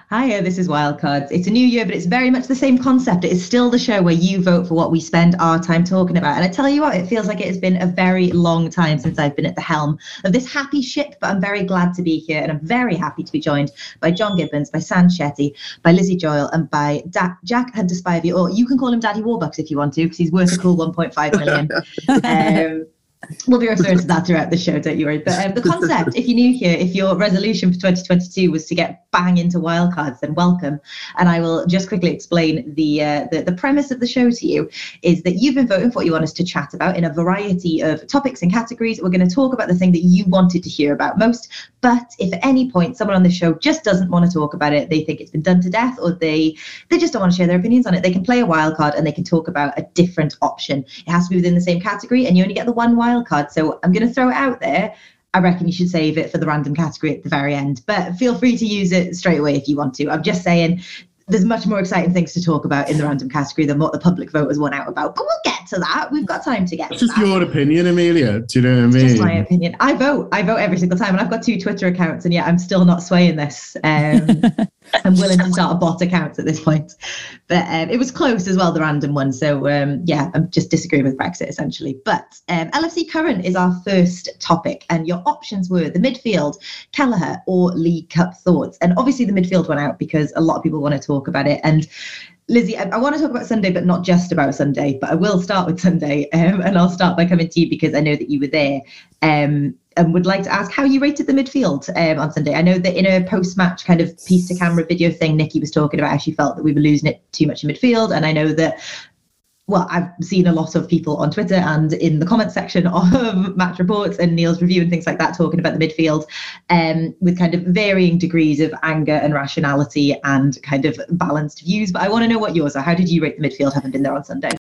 Hiya, this is Wildcards. It's a new year, but it's very much the same concept. It is still the show where you vote for what we spend our time talking about. And I tell you what, it feels like it has been a very long time since I've been at the helm of this happy ship, but I'm very glad to be here. And I'm very happy to be joined by John Gibbons, by Sam Shetty, by Lizzie Joyle, and by Jack Hunter-Spivey, or you can call him Daddy Warbucks if you want to, because he's worth a cool 1.5 million. We'll be referring to that throughout the show, don't you worry. But the concept, if you're new here, if your resolution for 2022 was to get bang into wildcards, then welcome. And I will just quickly explain the premise of the show to you is that you've been voting for what you want us to chat about in a variety of topics and categories. We're going to talk about the thing that you wanted to hear about most. But if at any point someone on the show just doesn't want to talk about it, they think it's been done to death, or they just don't want to share their opinions on it, they can play a wildcard and they can talk about a different option. It has to be within the same category, and you only get the one wildcard. So I'm going to throw it out there. I reckon you should save it for the random category at the very end, but feel free to use it straight away if you want to. I'm just saying there's much more exciting things to talk about in the random category than what the public voters won out about. But we'll get to that. We've got time to get to that. It's just your opinion, Amelia. Do you know what I mean? It's just my opinion. I vote every single time. And I've got 2 Twitter accounts, and yet I'm still not swaying this. I'm willing to start a bot account at this point. But it was close as well, the random one. So, yeah, I'm just disagreeing with Brexit, essentially. But LFC Current is our first topic. And your options were the midfield, Kelleher, or League Cup thoughts. And obviously the midfield went out because a lot of people want to talk about it. And Lizzie, I want to talk about Sunday, but not just about Sunday. But I will start with Sunday. And I'll start by coming to you because I know that you were there. And would like to ask how you rated the midfield on Sunday. I know that in a post-match kind of piece-to-camera video thing, Nikki was talking about how she felt that we were losing it too much in midfield. And I know that, well, I've seen a lot of people on Twitter and in the comment section of Match Reports and Neil's review and things like that talking about the midfield with kind of varying degrees of anger and rationality and kind of balanced views. But I want to know what yours are. How did you rate the midfield having been there on Sunday?